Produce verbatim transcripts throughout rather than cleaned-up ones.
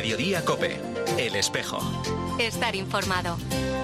Mediodía COPE, El Espejo. Estar informado.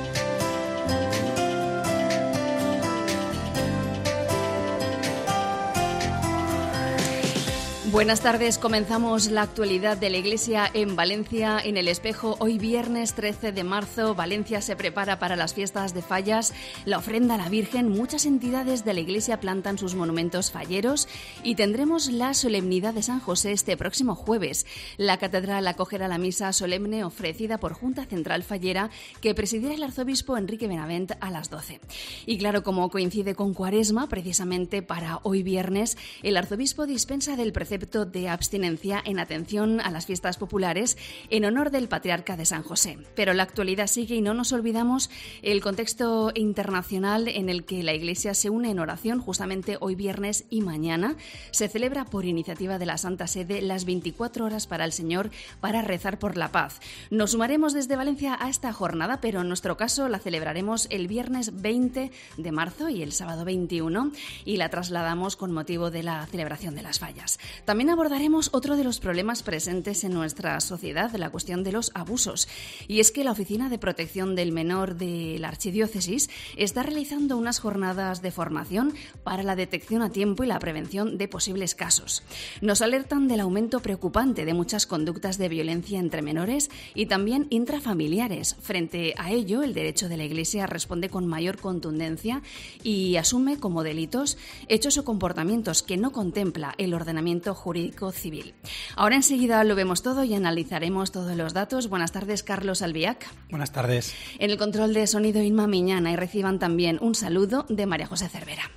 Buenas tardes, comenzamos la actualidad de la Iglesia en Valencia, en El Espejo. Hoy viernes trece de marzo, Valencia se prepara para las fiestas de Fallas, la ofrenda a la Virgen. Muchas entidades de la Iglesia plantan sus monumentos falleros y tendremos la solemnidad de San José este próximo jueves. La catedral acogerá la misa solemne ofrecida por Junta Central Fallera que presidirá el arzobispo Enrique Benavent a las doce. Y claro, como coincide con Cuaresma, precisamente para hoy viernes, el arzobispo dispensa del precepto de abstinencia en atención a las fiestas populares en honor del patriarca de San José. Pero la actualidad sigue y no nos olvidamos el contexto internacional en el que la Iglesia se une en oración. Justamente hoy viernes y mañana se celebra por iniciativa de la Santa Sede las veinticuatro horas para el Señor para rezar por la paz. Nos sumaremos desde Valencia a esta jornada, pero en nuestro caso la celebraremos el viernes veinte de marzo y el sábado veintiuno y la trasladamos con motivo de la celebración de las Fallas. También abordaremos otro de los problemas presentes en nuestra sociedad, la cuestión de los abusos. Y es que la Oficina de Protección del Menor de la Archidiócesis está realizando unas jornadas de formación para la detección a tiempo y la prevención de posibles casos. Nos alertan del aumento preocupante de muchas conductas de violencia entre menores y también intrafamiliares. Frente a ello, el derecho de la Iglesia responde con mayor contundencia y asume como delitos hechos o comportamientos que no contempla el ordenamiento jurídico civil. Ahora enseguida lo vemos todo y analizaremos todos los datos. Buenas tardes, Carlos Albiac. Buenas tardes. En el control de sonido, Inma Miñana, y reciban también un saludo de María José Cervera.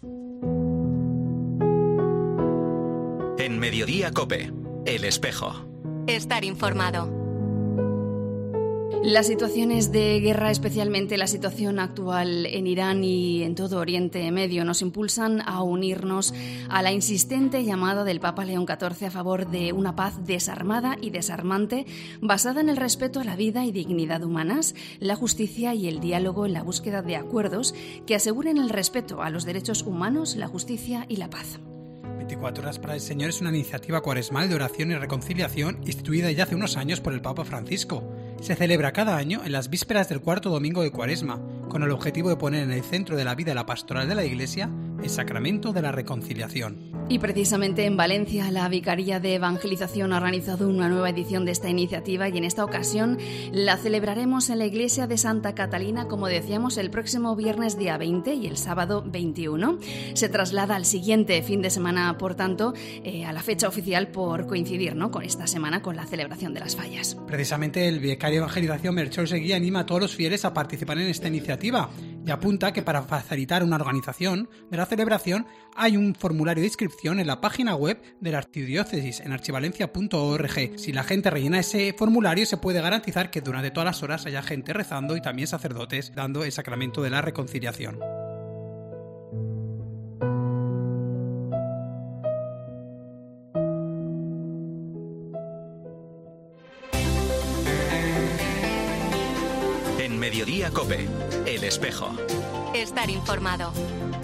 En Mediodía COPE, El Espejo. Estar informado. Las situaciones de guerra, especialmente la situación actual en Irán y en todo Oriente Medio, nos impulsan a unirnos a la insistente llamada del Papa León catorce a favor de una paz desarmada y desarmante, basada en el respeto a la vida y dignidad humanas, la justicia y el diálogo en la búsqueda de acuerdos que aseguren el respeto a los derechos humanos, la justicia y la paz. veinticuatro horas para el Señor es una iniciativa cuaresmal de oración y reconciliación instituida ya hace unos años por el Papa Francisco. Se celebra cada año en las vísperas del cuarto domingo de Cuaresma, con el objetivo de poner en el centro de la vida la pastoral de la Iglesia el sacramento de la reconciliación. Y precisamente en Valencia, la Vicaría de Evangelización ha organizado una nueva edición de esta iniciativa y en esta ocasión la celebraremos en la Iglesia de Santa Catalina, como decíamos, el próximo viernes día veinte y el sábado veintiuno. Se traslada al siguiente fin de semana, por tanto, eh, a la fecha oficial por coincidir, ¿no?, con esta semana, con la celebración de las Fallas. Precisamente el Vicario de Evangelización, Melchor Seguí, anima a todos los fieles a participar en esta iniciativa y apunta que para facilitar una organización de la celebración hay un formulario de inscripción en la página web de la Archidiócesis en archivalencia punto org. Si la gente rellena ese formulario, se puede garantizar que durante todas las horas haya gente rezando y también sacerdotes dando el sacramento de la reconciliación. En Mediodía COPE, El Espejo. Estar informado.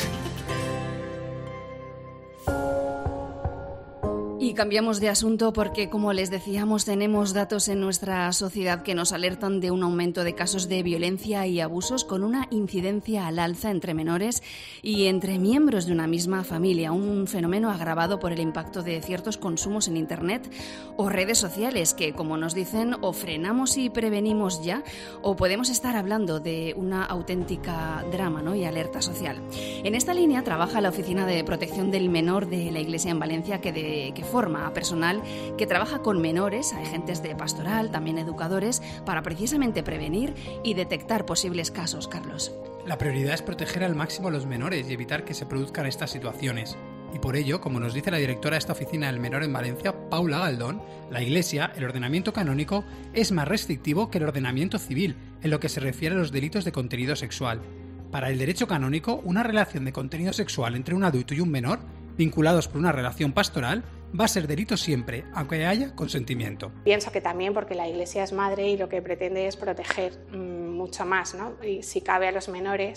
Y cambiamos de asunto porque, como les decíamos, tenemos datos en nuestra sociedad que nos alertan de un aumento de casos de violencia y abusos con una incidencia al alza entre menores y entre miembros de una misma familia, un fenómeno agravado por el impacto de ciertos consumos en Internet o redes sociales que, como nos dicen, o frenamos y prevenimos ya o podemos estar hablando de una auténtica drama, ¿no?, y alerta social. En esta línea trabaja la Oficina de Protección del Menor de la Iglesia en Valencia, que, de, que forma a personal que trabaja con menores, a agentes de pastoral, también educadores, para precisamente prevenir y detectar posibles casos, Carlos. La prioridad es proteger al máximo a los menores y evitar que se produzcan estas situaciones. Y por ello, como nos dice la directora de esta oficina del menor en Valencia, Paula Galdón, la Iglesia, el ordenamiento canónico, es más restrictivo que el ordenamiento civil en lo que se refiere a los delitos de contenido sexual. Para el derecho canónico, una relación de contenido sexual entre un adulto y un menor, vinculados por una relación pastoral, va a ser delito siempre, aunque haya consentimiento. Pienso que también porque la Iglesia es madre y lo que pretende es proteger mmm, mucho más, ¿no? Y si cabe a los menores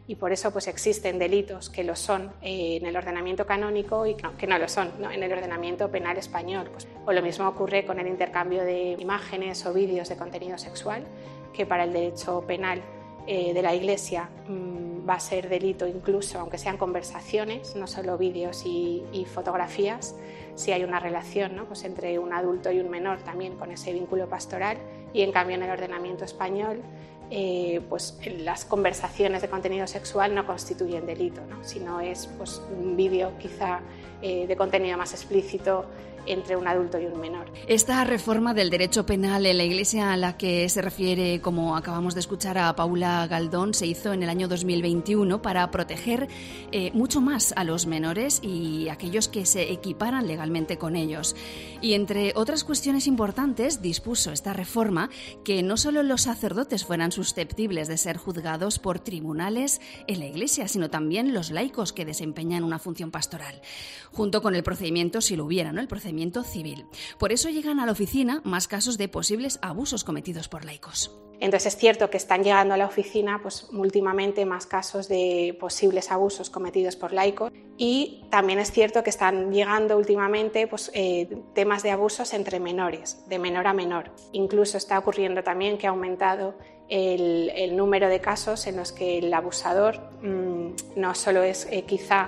y por eso pues existen delitos que lo son eh, en el ordenamiento canónico y no, que no lo son, ¿no?, en el ordenamiento penal español. Pues, o lo mismo ocurre con el intercambio de imágenes o vídeos de contenido sexual, que para el derecho penal eh, de la Iglesia mmm, va a ser delito incluso, aunque sean conversaciones, no solo vídeos y, y fotografías, si hay una relación, ¿no?, pues entre un adulto y un menor también con ese vínculo pastoral, y en cambio en el ordenamiento español Eh, pues las conversaciones de contenido sexual no constituyen delito, ¿no?, sino es pues, un vídeo quizá eh, de contenido más explícito entre un adulto y un menor. Esta reforma del derecho penal en la Iglesia a la que se refiere, como acabamos de escuchar a Paula Galdón, se hizo en el año dos mil veintiuno para proteger eh, mucho más a los menores y aquellos que se equiparan legalmente con ellos. Y entre otras cuestiones importantes, dispuso esta reforma que no solo los sacerdotes fueran susceptibles de ser juzgados por tribunales en la Iglesia, sino también los laicos que desempeñan una función pastoral, junto con el procedimiento, si lo hubiera, ¿no?, el procedimiento civil. Por eso llegan a la oficina más casos de posibles abusos cometidos por laicos. Entonces es cierto que están llegando a la oficina pues, últimamente más casos de posibles abusos cometidos por laicos, y también es cierto que están llegando últimamente pues, eh, temas de abusos entre menores, de menor a menor. Incluso está ocurriendo también que ha aumentado el, el número de casos en los que el abusador mmm, no solo es eh, quizá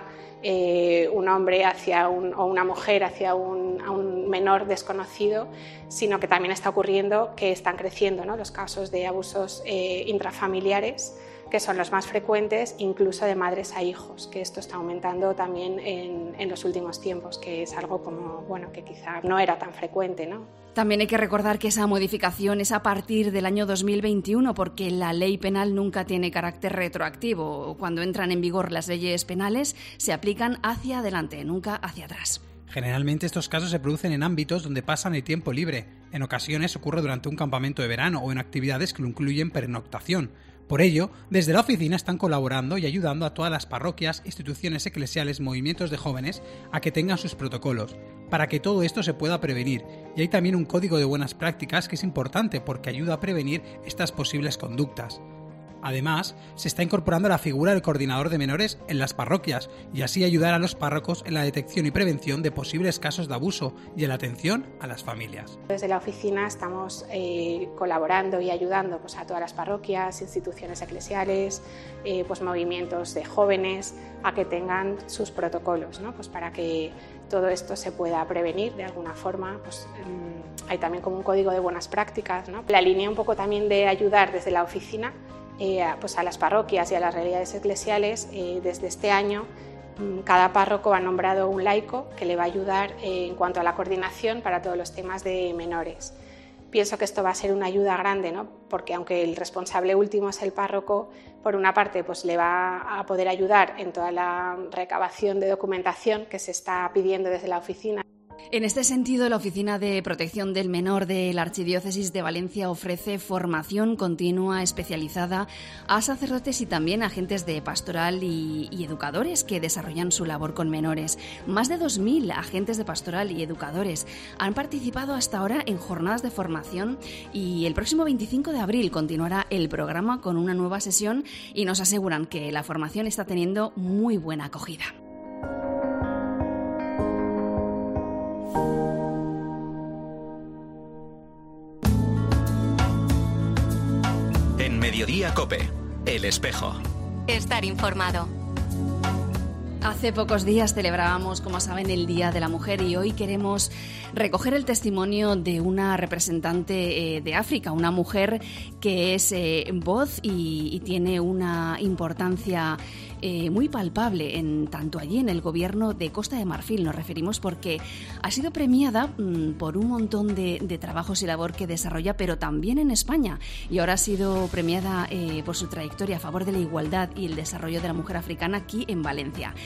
Eh, un hombre hacia un, o una mujer hacia un, a un menor desconocido, sino que también está ocurriendo que están creciendo, ¿no?, los casos de abusos eh, intrafamiliares, que son los más frecuentes, incluso de madres a hijos, que esto está aumentando también en, en los últimos tiempos, que es algo como, bueno, que quizá no era tan frecuente, ¿no? También hay que recordar que esa modificación es a partir del año dos mil veintiuno, porque la ley penal nunca tiene carácter retroactivo. Cuando entran en vigor las leyes penales, se aplican hacia adelante, nunca hacia atrás. Generalmente estos casos se producen en ámbitos donde pasan el tiempo libre. En ocasiones ocurre durante un campamento de verano o en actividades que lo incluyen pernoctación. Por ello, desde la oficina están colaborando y ayudando a todas las parroquias, instituciones eclesiales, movimientos de jóvenes a que tengan sus protocolos, para que todo esto se pueda prevenir. Y hay también un código de buenas prácticas que es importante porque ayuda a prevenir estas posibles conductas. Además, se está incorporando la figura del coordinador de menores en las parroquias y así ayudar a los párrocos en la detección y prevención de posibles casos de abuso y en la atención a las familias. Desde la oficina estamos eh, colaborando y ayudando pues, a todas las parroquias, instituciones eclesiales, eh, pues, movimientos de jóvenes a que tengan sus protocolos, ¿no?, pues para que todo esto se pueda prevenir de alguna forma. Pues, um, hay también como un código de buenas prácticas, ¿no? La línea un poco también de ayudar desde la oficina Eh, pues a las parroquias y a las realidades eclesiales. Eh, desde este año cada párroco ha nombrado un laico que le va a ayudar eh, en cuanto a la coordinación para todos los temas de menores. Pienso que esto va a ser una ayuda grande, ¿no?, porque aunque el responsable último es el párroco, por una parte pues le va a poder ayudar en toda la recabación de documentación que se está pidiendo desde la oficina. En este sentido, la Oficina de Protección del Menor de la Archidiócesis de Valencia ofrece formación continua especializada a sacerdotes y también a agentes de pastoral y, y educadores que desarrollan su labor con menores. Más de dos mil agentes de pastoral y educadores han participado hasta ahora en jornadas de formación y el próximo veinticinco de abril continuará el programa con una nueva sesión y nos aseguran que la formación está teniendo muy buena acogida. En Mediodía COPE, El Espejo. Estar informado. Hace pocos días celebrábamos, como saben, el Día de la Mujer y hoy queremos recoger el testimonio de una representante eh, de África, una mujer que es eh, voz y, y tiene una importancia eh, muy palpable en tanto allí en el gobierno de Costa de Marfil. Nos referimos porque ha sido premiada mmm, por un montón de, de trabajos y labor que desarrolla, pero también en España, y ahora ha sido premiada eh, por su trayectoria a favor de la igualdad y el desarrollo de la mujer africana aquí en Valencia.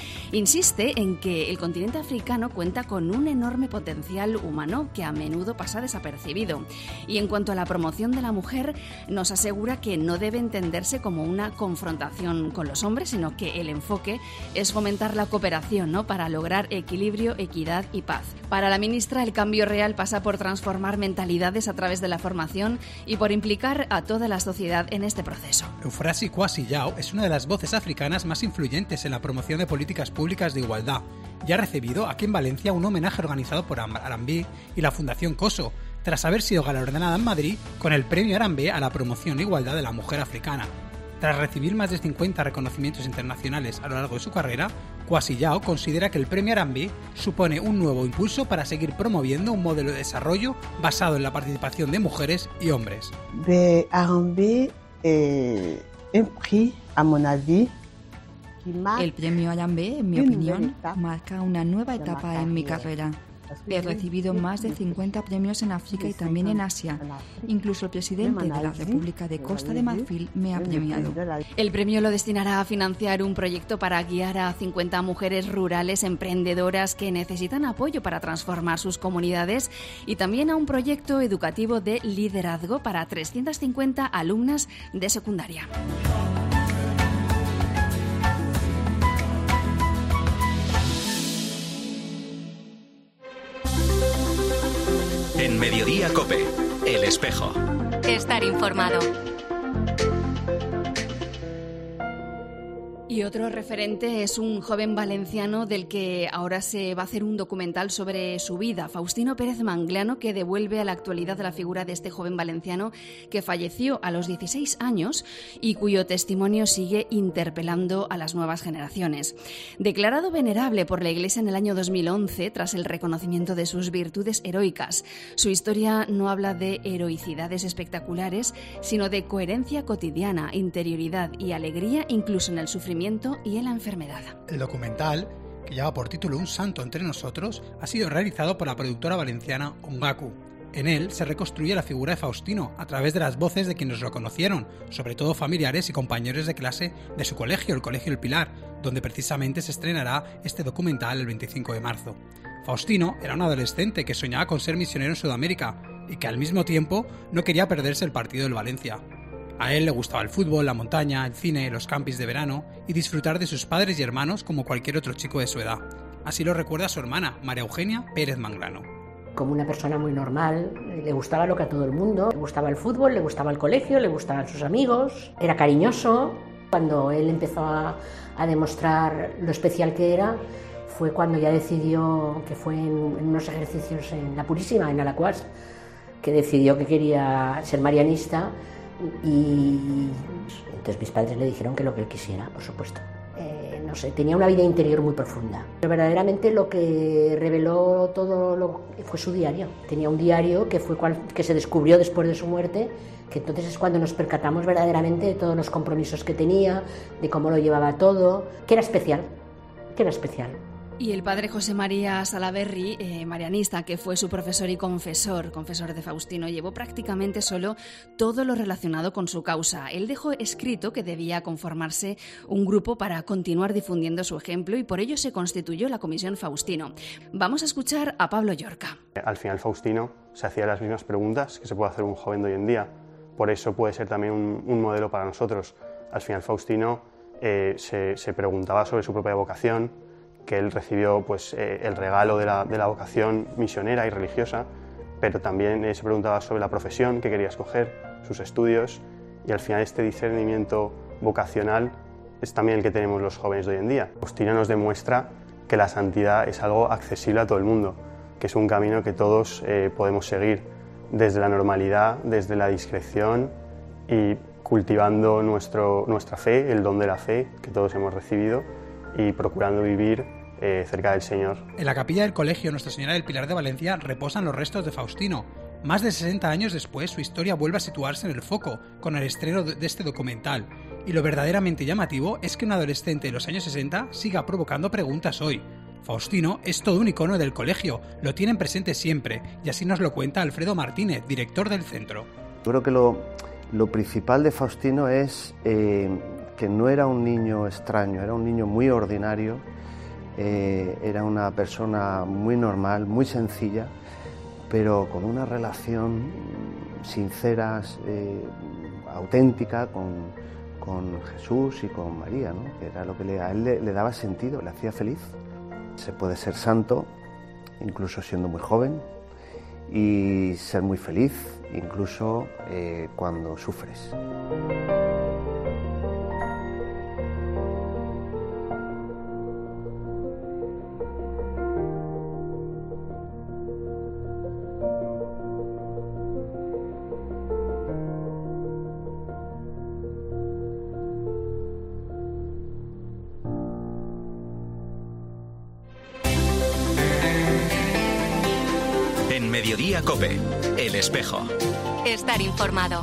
Insiste en que el continente africano cuenta con un enorme potencial humano que a menudo pasa desapercibido. Y en cuanto a la promoción de la mujer, nos asegura que no debe entenderse como una confrontación con los hombres, sino que el enfoque es fomentar la cooperación, ¿no?, para lograr equilibrio, equidad y paz. Para la ministra, el cambio real pasa por transformar mentalidades a través de la formación y por implicar a toda la sociedad en este proceso. Euphrasi Kwasi Yao es una de las voces africanas más influyentes en la promoción de políticas públicas de igualdad y ha recibido aquí en Valencia un homenaje organizado por Arambe y la Fundación COSO, tras haber sido galardonada en Madrid con el Premio Arambe a la promoción e igualdad de la mujer africana. Tras recibir más de cincuenta reconocimientos internacionales a lo largo de su carrera, Kwasi Yao considera que el Premio Arambe supone un nuevo impulso para seguir promoviendo un modelo de desarrollo basado en la participación de mujeres y hombres. De Arambe, eh, un prix, a mon avis, el Premio Arambe, en mi opinión, marca una nueva etapa en mi carrera. He recibido más de cincuenta premios en África y también en Asia. Incluso el presidente de la República de Costa de Marfil me ha premiado. El premio lo destinará a financiar un proyecto para guiar a cincuenta mujeres rurales emprendedoras que necesitan apoyo para transformar sus comunidades y también a un proyecto educativo de liderazgo para trescientas cincuenta alumnas de secundaria. En Mediodía COPE, El Espejo. Estar informado. Y otro referente es un joven valenciano del que ahora se va a hacer un documental sobre su vida, Faustino Pérez Manglano, que devuelve a la actualidad la figura de este joven valenciano que falleció a los dieciséis años y cuyo testimonio sigue interpelando a las nuevas generaciones. Declarado venerable por la Iglesia en el año dos mil once, tras el reconocimiento de sus virtudes heroicas, su historia no habla de heroicidades espectaculares, sino de coherencia cotidiana, interioridad y alegría, incluso en el sufrimiento y en la enfermedad. El documental, que lleva por título Un santo entre nosotros, ha sido realizado por la productora valenciana Ongaku. En él se reconstruye la figura de Faustino a través de las voces de quienes lo conocieron, sobre todo familiares y compañeros de clase de su colegio, el Colegio El Pilar, donde precisamente se estrenará este documental el veinticinco de marzo. Faustino era un adolescente que soñaba con ser misionero en Sudamérica y que al mismo tiempo no quería perderse el partido del Valencia. A él le gustaba el fútbol, la montaña, el cine, los campis de verano y disfrutar de sus padres y hermanos como cualquier otro chico de su edad. Así lo recuerda su hermana, María Eugenia Pérez Manglano. Como una persona muy normal, le gustaba lo que a todo el mundo, le gustaba el fútbol, le gustaba el colegio, le gustaban sus amigos, era cariñoso. Cuando él empezó a, a demostrar lo especial que era, fue cuando ya decidió, que fue en, en unos ejercicios en La Purísima, en Alacuás, que decidió que quería ser marianista. Y entonces mis padres le dijeron que lo que él quisiera, por supuesto. Eh, no sé, tenía una vida interior muy profunda. Pero verdaderamente lo que reveló todo lo, fue su diario. Tenía un diario que, fue cual, que se descubrió después de su muerte, que entonces es cuando nos percatamos verdaderamente de todos los compromisos que tenía, de cómo lo llevaba todo, que era especial, que era especial. Y el padre José María Salaberry, eh, marianista, que fue su profesor y confesor, confesor de Faustino, llevó prácticamente solo todo lo relacionado con su causa. Él dejó escrito que debía conformarse un grupo para continuar difundiendo su ejemplo y por ello se constituyó la Comisión Faustino. Vamos a escuchar a Pablo Llorca. Al final Faustino se hacía las mismas preguntas que se puede hacer un joven de hoy en día. Por eso puede ser también un, un modelo para nosotros. Al final Faustino eh, se, se preguntaba sobre su propia vocación, que él recibió pues, eh, el regalo de la, de la vocación misionera y religiosa, pero también eh, se preguntaba sobre la profesión que quería escoger, sus estudios, y al final este discernimiento vocacional es también el que tenemos los jóvenes de hoy en día. Faustino nos demuestra que la santidad es algo accesible a todo el mundo, que es un camino que todos eh, podemos seguir desde la normalidad, desde la discreción y cultivando nuestro, nuestra fe, el don de la fe que todos hemos recibido y procurando vivir eh, cerca del Señor. En la capilla del colegio Nuestra Señora del Pilar de Valencia reposan los restos de Faustino. Más de sesenta años después, su historia vuelve a situarse en el foco con el estreno de este documental. Y lo verdaderamente llamativo es que un adolescente de los años sesenta siga provocando preguntas hoy. Faustino es todo un icono del colegio, lo tienen presente siempre, y así nos lo cuenta Alfredo Martínez, director del centro. Yo creo que lo, lo principal de Faustino es eh, que no era un niño extraño, era un niño muy ordinario eh, era una persona muy normal, muy sencilla, pero con una relación sincera, eh, auténtica con, con Jesús y con María, ¿no? Que era lo que le, a él le, le daba sentido, le hacía feliz. Se puede ser santo, incluso siendo muy joven, y ser muy feliz, incluso eh, cuando sufres. Mediodía COPE, El Espejo. Estar informado.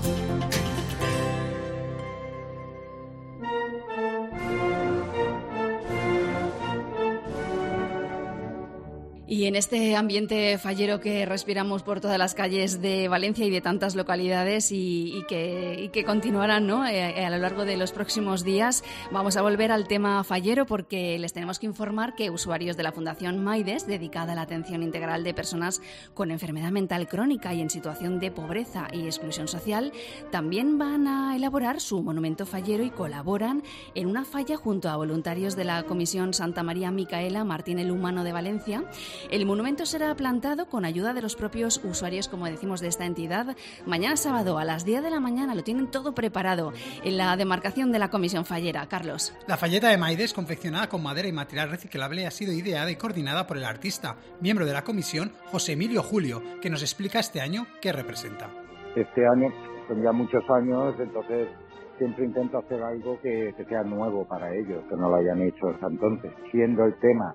Y en este ambiente fallero que respiramos por todas las calles de Valencia y de tantas localidades y, y, que, y que continuarán, ¿no? eh, a lo largo de los próximos días, vamos a volver al tema fallero porque les tenemos que informar que usuarios de la Fundación Maides, dedicada a la atención integral de personas con enfermedad mental crónica y en situación de pobreza y exclusión social, también van a elaborar su monumento fallero y colaboran en una falla junto a voluntarios de la Comisión Santa María Micaela Martín el Humano de Valencia. El monumento será plantado con ayuda de los propios usuarios, como decimos, de esta entidad. Mañana sábado a las diez de la mañana lo tienen todo preparado en la demarcación de la Comisión Fallera. Carlos. La falleta de Maides, confeccionada con madera y material reciclable, ha sido ideada y coordinada por el artista, miembro de la comisión, José Emilio Julio, que nos explica este año qué representa. Este año son ya muchos años, entonces siempre intento hacer algo que, que sea nuevo para ellos, que no lo hayan hecho hasta entonces. Siendo el tema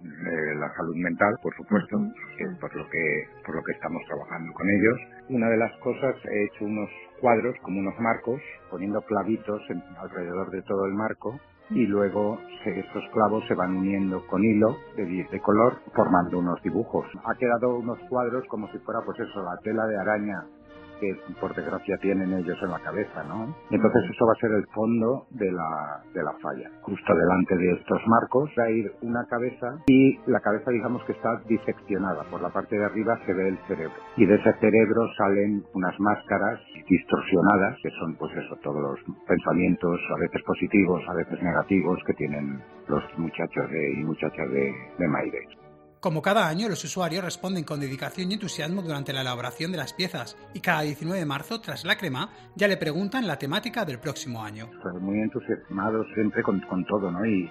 de la salud mental, por supuesto, que es por lo que por lo que estamos trabajando con ellos. Una de las cosas, he hecho unos cuadros, como unos marcos, poniendo clavitos en, alrededor de todo el marco, y luego se, estos clavos se van uniendo con hilo de, de color, formando unos dibujos. Ha quedado unos cuadros como si fuera, pues eso, la tela de araña que por desgracia tienen ellos en la cabeza, ¿no? Entonces eso va a ser el fondo de la de la falla. Justo delante de estos marcos va a ir una cabeza y la cabeza, digamos que está diseccionada. Por la parte de arriba se ve el cerebro. Y de ese cerebro salen unas máscaras distorsionadas, que son pues eso, todos los pensamientos, a veces positivos, a veces negativos, que tienen los muchachos de, y muchachas de, de Maides. Como cada año, los usuarios responden con dedicación y entusiasmo durante la elaboración de las piezas y cada diecinueve de marzo, tras la crema, ya le preguntan la temática del próximo año. Estoy muy entusiasmado siempre con, con todo, ¿no? Y,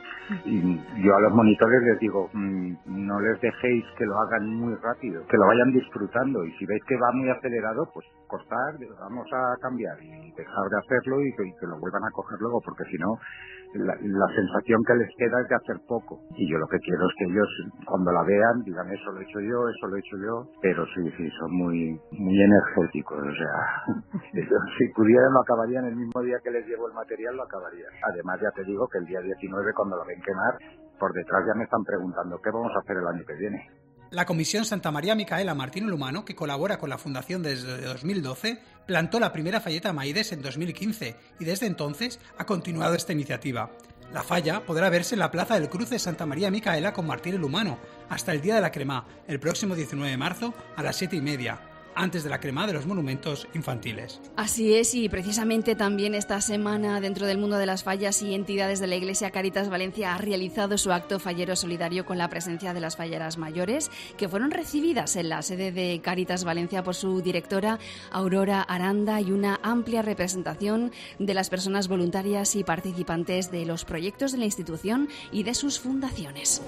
y yo a los monitores les digo, mmm, no les dejéis que lo hagan muy rápido, que lo vayan disfrutando, y si veis que va muy acelerado, pues cortar, vamos a cambiar y dejar de hacerlo y que, y que lo vuelvan a coger luego, porque si no, la, la sensación que les queda es de hacer poco. Y yo lo que quiero es que ellos, cuando la vean, digan, eso lo he hecho yo, eso lo he hecho yo, pero sí, sí, son muy muy energéticos, o sea, si pudieran lo acabarían el mismo día que les llevo el material, lo acabarían. Además, ya te digo que el día diecinueve, cuando lo ven quemar, por detrás ya me están preguntando, ¿qué vamos a hacer el año que viene? La Comisión Santa María Micaela Martín el Humano, que colabora con la Fundación desde dos mil doce, plantó la primera falleta Maides en dos mil quince y desde entonces ha continuado esta iniciativa. La falla podrá verse en la Plaza del Cruce Santa María Micaela con Martín el Humano hasta el día de la crema, el próximo diecinueve de marzo a las siete y media. Antes de la crema de los monumentos infantiles. Así es, y precisamente también esta semana, dentro del mundo de las fallas y entidades de la Iglesia, Cáritas Valencia ha realizado su acto fallero solidario con la presencia de las falleras mayores, que fueron recibidas en la sede de Cáritas Valencia por su directora Aurora Aranda y una amplia representación de las personas voluntarias y participantes de los proyectos de la institución y de sus fundaciones.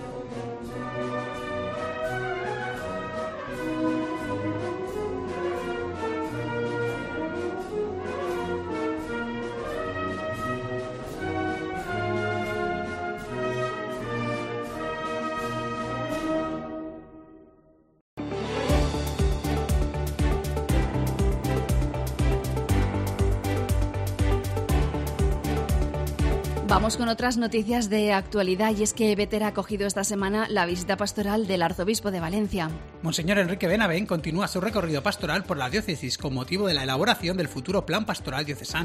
Vamos con otras noticias de actualidad, y es que Bétera ha acogido esta semana la visita pastoral del arzobispo de Valencia. Monseñor Enrique Benavent continúa su recorrido pastoral por la diócesis con motivo de la elaboración del futuro plan pastoral diocesano.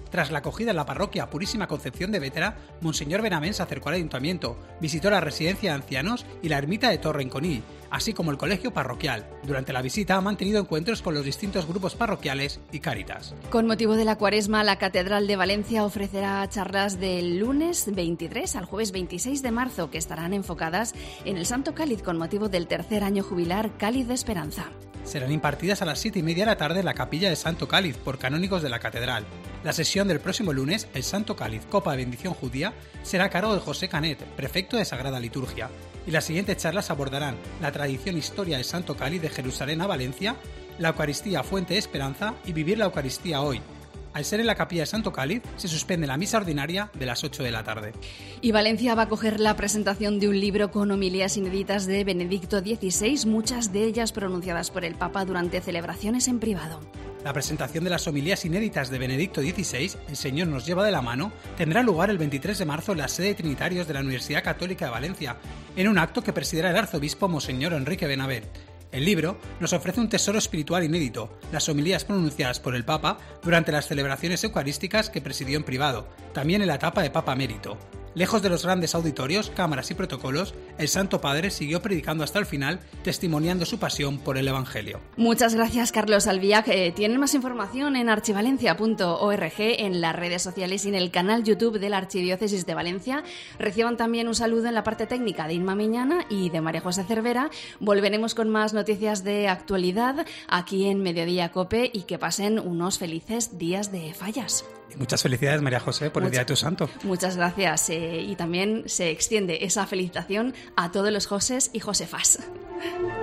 Tras la acogida en la parroquia Purísima Concepción de Bétera, Monseñor Benavent se acercó al ayuntamiento, visitó la residencia de ancianos y la ermita de Torre-en-Conil, así como el colegio parroquial. Durante la visita ha mantenido encuentros con los distintos grupos parroquiales y Cáritas. Con motivo de la Cuaresma, la Catedral de Valencia ofrecerá charlas del lunes veintitrés al jueves veintiséis de marzo, que estarán enfocadas en el Santo Cáliz con motivo del tercer año jubilar Cáliz de Esperanza. Serán impartidas a las siete y media de la tarde en la capilla de Santo Cáliz por canónigos de la catedral. La sesión del próximo lunes, el Santo Cáliz Copa de Bendición Judía, será a cargo de José Canet, prefecto de Sagrada Liturgia. Y las siguientes charlas abordarán la tradición e historia del Santo Cáliz de Jerusalén a Valencia, la Eucaristía Fuente de Esperanza y vivir la Eucaristía hoy. Al ser en la capilla de Santo Cáliz, se suspende la misa ordinaria de las ocho de la tarde. Y Valencia va a acoger la presentación de un libro con homilías inéditas de Benedicto dieciséis, muchas de ellas pronunciadas por el Papa durante celebraciones en privado. La presentación de las homilías inéditas de Benedicto dieciséis, El Señor nos lleva de la mano, tendrá lugar el veintitrés de marzo en la sede de Trinitarios de la Universidad Católica de Valencia, en un acto que presidirá el arzobispo Monseñor Enrique Benavent. El libro nos ofrece un tesoro espiritual inédito, las homilías pronunciadas por el Papa durante las celebraciones eucarísticas que presidió en privado, también en la etapa de Papa Emérito. Lejos de los grandes auditorios, cámaras y protocolos, el Santo Padre siguió predicando hasta el final, testimoniando su pasión por el Evangelio. Muchas gracias, Carlos Albiac. Eh, tienen más información en archivalencia punto org, en las redes sociales y en el canal YouTube de la Archidiócesis de Valencia. Reciban también un saludo en la parte técnica de Inma Miñana y de María José Cervera. Volveremos con más noticias de actualidad aquí en Mediodía COPE y que pasen unos felices días de fallas. Y muchas felicidades, María José, por Mucha, el Día de tu Santo. Muchas gracias. Eh, y también se extiende esa felicitación a todos los Josés y Josefas.